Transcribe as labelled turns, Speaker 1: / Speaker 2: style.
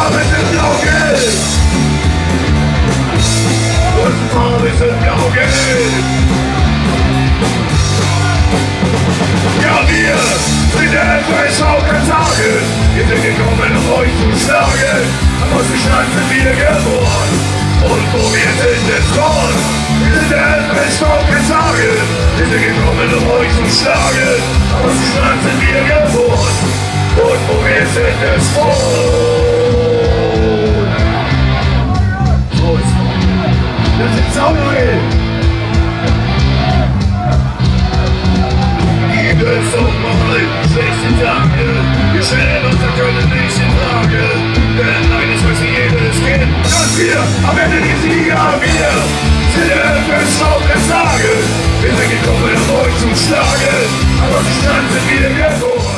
Speaker 1: Farben sind blau-gelb. Unsere Farben sind blau-gelb. Ja, wir sind der FSV Karthagen. Wir sind gekommen, um euch zu schlagen. Am Oststand sind wir geboren. Und wo wir sind, ist Korn. Wir sind der FSV Karthagen. Wir sind gekommen, um euch zu schlagen. Am Oststand sind wir geboren. Und wo wir sind, ist Korn. Prost. Das ist Sauerei. Es auch mal schlechte Tage. Wir stellen uns da können nicht in Frage. Denn eines weiß jedes Kind, dass wir am Ende die Sieger wir sind der FSV Karthagen. Wir sind gekommen, um euch zu schlagen. Aber die Stadt sind wir geboren.